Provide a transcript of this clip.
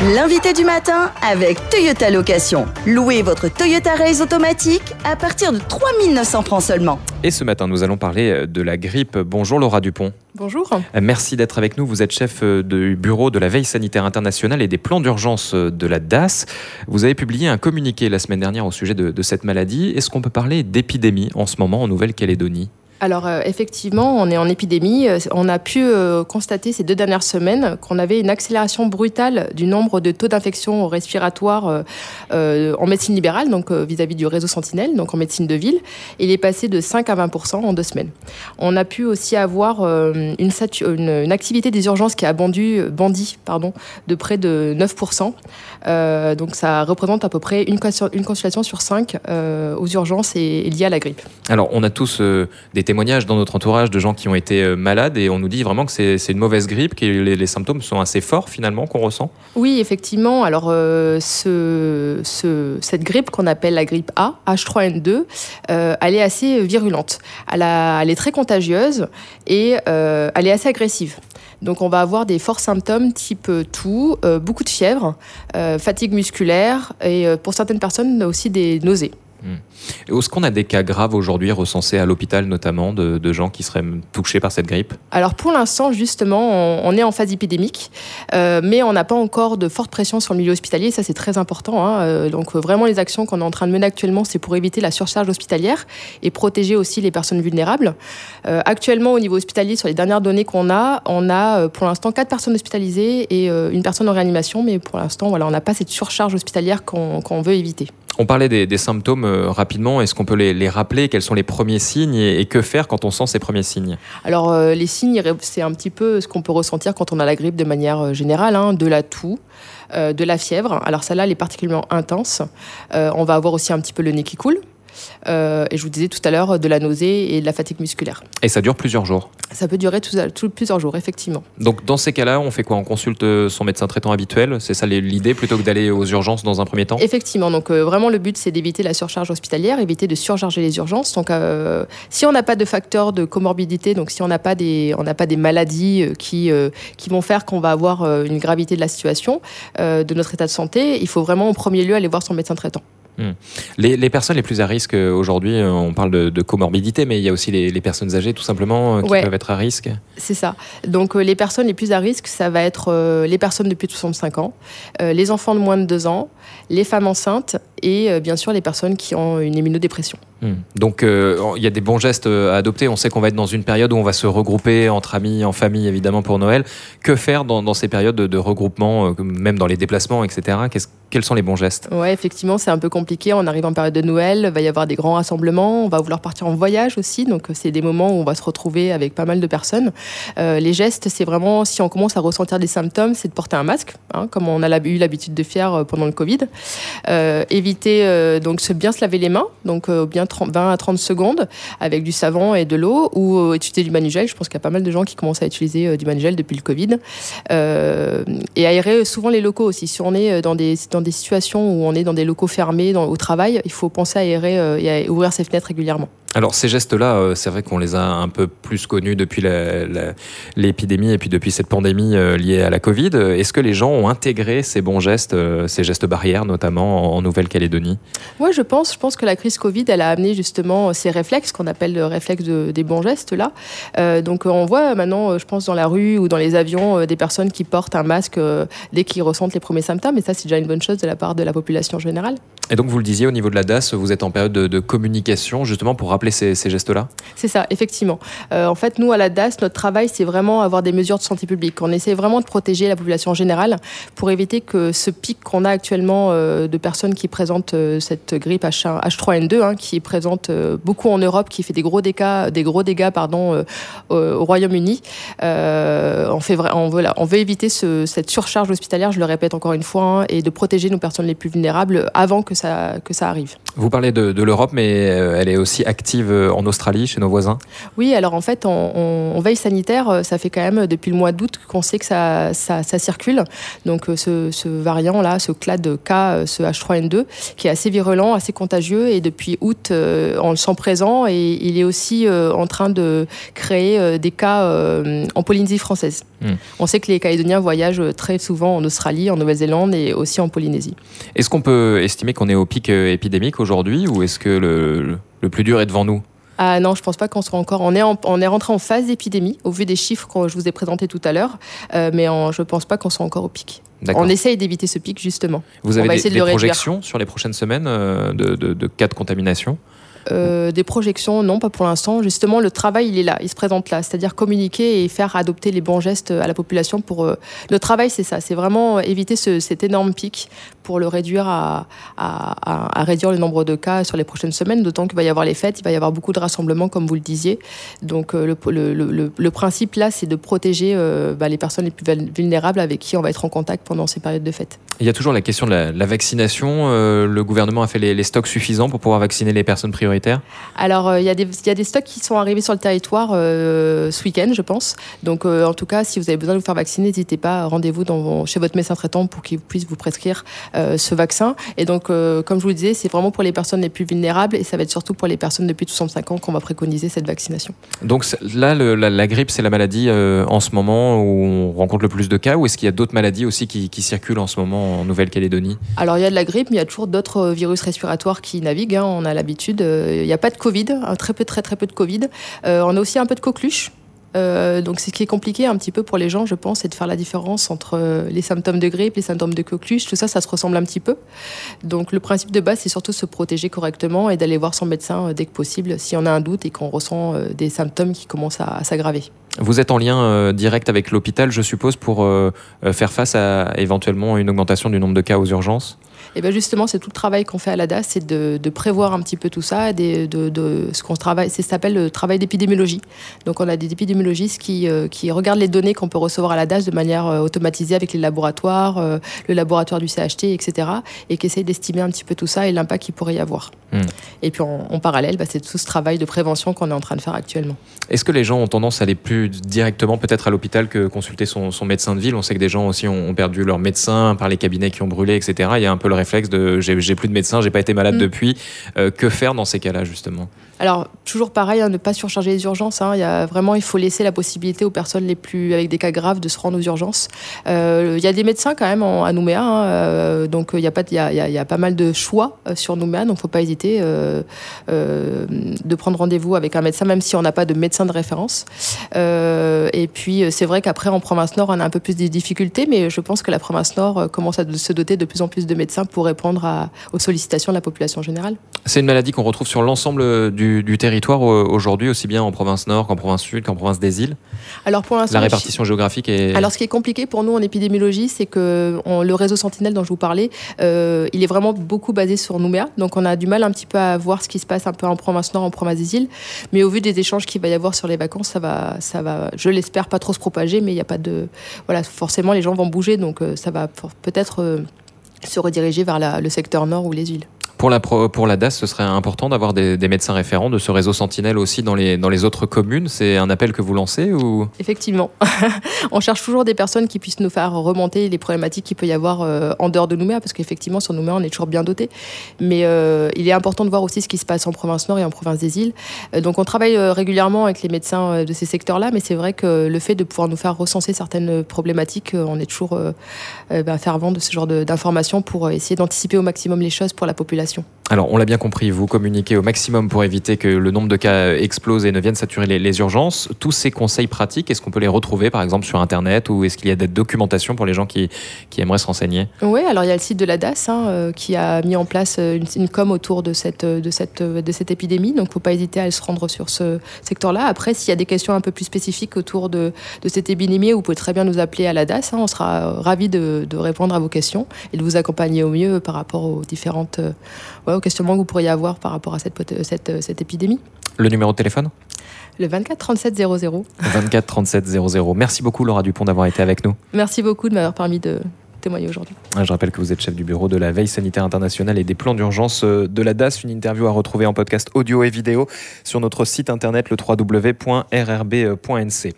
L'invité du matin avec Toyota Location. Louez votre Toyota Race automatique à partir de 3 900 francs seulement. Et ce matin, nous allons parler de la grippe. Bonjour Laura Dupont. Bonjour. Merci d'être avec nous. Vous êtes chef du bureau de la veille sanitaire internationale et des plans d'urgence de la DAS. Vous avez publié un communiqué la semaine dernière au sujet de cette maladie. Est-ce qu'on peut parler d'épidémie en ce moment en Nouvelle-Calédonie ? Alors effectivement, on est en épidémie. On a pu constater ces 2 dernières semaines qu'on avait une accélération brutale du nombre de taux d'infection respiratoire en médecine libérale, donc vis-à-vis du réseau Sentinelle, donc en médecine de ville. Il est passé de 5 à 20% en 2 semaines. On a pu aussi avoir une activité des urgences qui a bondi de près de 9%. Donc ça représente à peu près une consultation sur 5 aux urgences et liée à la grippe. Alors on a tous des témoignages dans notre entourage de gens qui ont été malades et on nous dit vraiment que c'est une mauvaise grippe, que les symptômes sont assez forts finalement qu'on ressent. Oui, effectivement. Alors cette grippe qu'on appelle la grippe A, H3N2, elle est assez virulente. Elle est très contagieuse et elle est assez agressive. Donc on va avoir des forts symptômes type toux, beaucoup de fièvre, fatigue musculaire et pour certaines personnes aussi des nausées. Est-ce qu'on a des cas graves aujourd'hui recensés à l'hôpital notamment de gens qui seraient touchés par cette grippe ? Alors pour l'instant justement on est en phase épidémique mais on n'a pas encore de forte pression sur le milieu hospitalier, ça c'est très important. Donc vraiment les actions qu'on est en train de mener actuellement c'est pour éviter la surcharge hospitalière et protéger aussi les personnes vulnérables. Actuellement au niveau hospitalier sur les dernières données qu'on a, on a pour l'instant 4 personnes hospitalisées et une personne en réanimation, mais pour l'instant voilà, on n'a pas cette surcharge hospitalière qu'on veut éviter. On parlait des symptômes rapidement. Est-ce qu'on peut les rappeler ? Quels sont les premiers signes et que faire quand on sent ces premiers signes ? Alors, les signes, c'est un petit peu ce qu'on peut ressentir quand on a la grippe de manière générale, de la toux, de la fièvre. Alors, celle-là, elle est particulièrement intense. On va avoir aussi un petit peu le nez qui coule. Et je vous disais tout à l'heure de la nausée et de la fatigue musculaire. Et ça dure plusieurs jours ? Ça peut durer plusieurs jours, effectivement. Donc dans ces cas-là, on fait quoi ? On consulte son médecin traitant habituel ? C'est ça l'idée, plutôt que d'aller aux urgences dans un premier temps ? Effectivement, donc vraiment le but c'est d'éviter la surcharge hospitalière, éviter de surcharger les urgences. Donc si on n'a pas de facteur de comorbidité, donc si on n'a pas des maladies qui vont faire qu'on va avoir une gravité de la situation, de notre état de santé, il faut vraiment en premier lieu aller voir son médecin traitant. Les personnes les plus à risque aujourd'hui, on parle de comorbidité, mais il y a aussi les personnes âgées tout simplement qui peuvent être à risque. C'est ça. Donc les personnes les plus à risque, ça va être les personnes de plus de 65 ans, les enfants de moins de 2 ans, les femmes enceintes et bien sûr les personnes qui ont une immunodépression. Donc il y a des bons gestes à adopter. On sait qu'on va être dans une période où on va se regrouper entre amis, en famille évidemment pour Noël. Que faire dans ces périodes de regroupement, même dans les déplacements, etc. Quels sont les bons gestes ? Ouais, effectivement, c'est un peu compliqué. On arrive en période de Noël, il va y avoir des grands rassemblements. On va vouloir partir en voyage aussi. Donc, c'est des moments où on va se retrouver avec pas mal de personnes. Les gestes, c'est vraiment, si on commence à ressentir des symptômes, c'est de porter un masque, comme on a eu l'habitude de faire pendant le Covid. Éviter, donc, bien se laver les mains, donc bien 20 à 30 secondes avec du savon et de l'eau ou utiliser du Manugel. Je pense qu'il y a pas mal de gens qui commencent à utiliser du Manugel depuis le Covid. Et aérer souvent les locaux aussi. Si on est dans des situations où on est dans des locaux fermés au travail, il faut penser à aérer et à ouvrir ses fenêtres régulièrement. Alors ces gestes-là, c'est vrai qu'on les a un peu plus connus depuis l'épidémie et puis depuis cette pandémie liée à la Covid. Est-ce que les gens ont intégré ces bons gestes, ces gestes barrières notamment en Nouvelle-Calédonie ? Oui, je pense que la crise Covid, elle a amené justement ces réflexes qu'on appelle le réflexe des bons gestes là. Donc on voit maintenant, je pense dans la rue ou dans les avions, des personnes qui portent un masque dès qu'ils ressentent les premiers symptômes. Et ça, c'est déjà une bonne chose de la part de la population générale. Et donc vous le disiez, au niveau de la DAS, vous êtes en période de communication justement pour rappeler ces gestes-là ? C'est ça, effectivement. En fait, nous, à la DAS, notre travail, c'est vraiment avoir des mesures de santé publique. On essaie vraiment de protéger la population générale pour éviter que ce pic qu'on a actuellement de personnes qui présentent cette grippe H3N2, qui est présente beaucoup en Europe, qui fait des gros dégâts au Royaume-Uni. On veut éviter cette surcharge hospitalière, je le répète encore une fois, et de protéger nos personnes les plus vulnérables avant que ça arrive. Vous parlez de l'Europe, mais elle est aussi active active en Australie, chez nos voisins? Oui, alors en fait, en veille sanitaire, ça fait quand même depuis le mois d'août qu'on sait que ça circule. Donc ce variant-là, ce clade K, ce H3N2, qui est assez virulent, assez contagieux, et depuis août, on le sent présent, et il est aussi en train de créer des cas en Polynésie française. On sait que les Calédoniens voyagent très souvent en Australie, en Nouvelle-Zélande et aussi en Polynésie. Est-ce qu'on peut estimer qu'on est au pic épidémique aujourd'hui, ou est-ce que le plus dur est devant nous? Ah non, je pense pas qu'on soit encore. On est rentré en phase d'épidémie au vu des chiffres que je vous ai présentés tout à l'heure, mais je pense pas qu'on soit encore au pic. D'accord. On essaye d'éviter ce pic justement. Vous avez des projections réduire sur les prochaines semaines de cas de contamination? Des projections, non, pas pour l'instant. Justement, le travail, il est là, il se présente là. C'est-à-dire communiquer et faire adopter les bons gestes à la population. Le travail, c'est ça. C'est vraiment éviter cet énorme pic pour le réduire à réduire le nombre de cas sur les prochaines semaines. D'autant qu'il va y avoir les fêtes, il va y avoir beaucoup de rassemblements, comme vous le disiez. Donc, le principe là, c'est de protéger les personnes les plus vulnérables avec qui on va être en contact pendant ces périodes de fêtes. Il y a toujours la question de la vaccination. Le gouvernement a fait les stocks suffisants pour pouvoir vacciner les personnes prioritaires? Alors, il y a des stocks qui sont arrivés sur le territoire ce week-end, je pense. Donc, en tout cas, si vous avez besoin de vous faire vacciner, n'hésitez pas, rendez-vous chez votre médecin traitant pour qu'il puisse vous prescrire ce vaccin. Et donc, comme je vous le disais, c'est vraiment pour les personnes les plus vulnérables, et ça va être surtout pour les personnes depuis 65 ans qu'on va préconiser cette vaccination. Donc là, la grippe, c'est la maladie en ce moment où on rencontre le plus de cas, ou est-ce qu'il y a d'autres maladies aussi qui circulent en ce moment en Nouvelle-Calédonie? Alors, il y a de la grippe, mais il y a toujours d'autres virus respiratoires qui naviguent, hein, on a l'habitude. Il n'y a pas de Covid, très peu de Covid. On a aussi un peu de coqueluche. Donc c'est ce qui est compliqué un petit peu pour les gens, je pense, c'est de faire la différence entre les symptômes de grippe, les symptômes de coqueluche, tout ça, ça se ressemble un petit peu. Donc le principe de base, c'est surtout se protéger correctement et d'aller voir son médecin dès que possible si on a un doute et qu'on ressent des symptômes qui commencent à s'aggraver. Vous êtes en lien direct avec l'hôpital, je suppose, pour faire face à éventuellement une augmentation du nombre de cas aux urgences? Et bien justement, c'est tout le travail qu'on fait à la DAS, c'est de prévoir un petit peu tout ça, de ce qu'on travaille, ça s'appelle le travail d'épidémiologie. Donc on a des épidémiologistes qui regardent les données qu'on peut recevoir à la DAS de manière automatisée avec les laboratoires, le laboratoire du CHT, etc. et qui essayent d'estimer un petit peu tout ça et l'impact qu'il pourrait y avoir. Et puis en parallèle, c'est tout ce travail de prévention qu'on est en train de faire actuellement. Est-ce que les gens ont tendance à aller plus directement peut-être à l'hôpital que consulter son médecin de ville? On sait que des gens aussi ont perdu leur médecin par les cabinets qui ont brûlé, etc. Il y a un peu le réflexe de j'ai plus de médecin, j'ai pas été malade depuis. Que faire dans ces cas-là, justement? Alors, toujours pareil, ne pas surcharger les urgences. Il faut laisser la possibilité aux personnes avec des cas graves de se rendre aux urgences. Il y a des médecins quand même à Nouméa, donc il y a pas mal de choix sur Nouméa, donc il ne faut pas hésiter de prendre rendez-vous avec un médecin, même si on n'a pas de médecin de référence. Et puis, c'est vrai qu'après, en province Nord, on a un peu plus de difficultés, mais je pense que la province Nord commence à se doter de plus en plus de médecins pour répondre aux sollicitations de la population générale. C'est une maladie qu'on retrouve sur l'ensemble du territoire aujourd'hui, aussi bien en province Nord qu'en province Sud, qu'en province des îles? Alors pour l'instant, la répartition géographique est... Alors ce qui est compliqué pour nous en épidémiologie, c'est que le réseau Sentinelle dont je vous parlais, il est vraiment beaucoup basé sur Nouméa, donc on a du mal un petit peu à voir ce qui se passe un peu en province Nord, en province des îles, mais au vu des échanges qu'il va y avoir sur les vacances, ça va, je l'espère, pas trop se propager, mais il n'y a pas de... Voilà, forcément les gens vont bouger, donc ça va peut-être se rediriger vers le secteur Nord ou les îles. Pour la DAS, ce serait important d'avoir des médecins référents de ce réseau Sentinelle aussi dans les autres communes. C'est un appel que vous lancez ou... Effectivement. On cherche toujours des personnes qui puissent nous faire remonter les problématiques qu'il peut y avoir en dehors de Nouméa, parce qu'effectivement, sur Nouméa, on est toujours bien doté. Mais il est important de voir aussi ce qui se passe en province Nord et en province des îles. Donc on travaille régulièrement avec les médecins de ces secteurs-là, mais c'est vrai que le fait de pouvoir nous faire recenser certaines problématiques, on est toujours fervent de ce genre d'informations pour essayer d'anticiper au maximum les choses pour la population. Alors, on l'a bien compris, vous communiquez au maximum pour éviter que le nombre de cas explose et ne vienne saturer les urgences. Tous ces conseils pratiques, est-ce qu'on peut les retrouver, par exemple, sur Internet, ou est-ce qu'il y a des documentations pour les gens qui aimeraient se renseigner? Oui, alors il y a le site de la DAS qui a mis en place une com autour de cette épidémie, donc il ne faut pas hésiter à se rendre sur ce secteur-là. Après, s'il y a des questions un peu plus spécifiques autour de cette épidémie, vous pouvez très bien nous appeler à la DAS, on sera ravis de répondre à vos questions et de vous accompagner au mieux par rapport aux différentes... aux questionnements que vous pourriez avoir par rapport à cette épidémie. Le numéro de téléphone ? Le 24 37 00. 24 37 00. Merci beaucoup Laura Dupont d'avoir été avec nous. Merci beaucoup de m'avoir permis de témoigner aujourd'hui. Je rappelle que vous êtes chef du bureau de la veille sanitaire internationale et des plans d'urgence de la DAS. Une interview à retrouver en podcast audio et vidéo sur notre site internet le www.rrb.nc.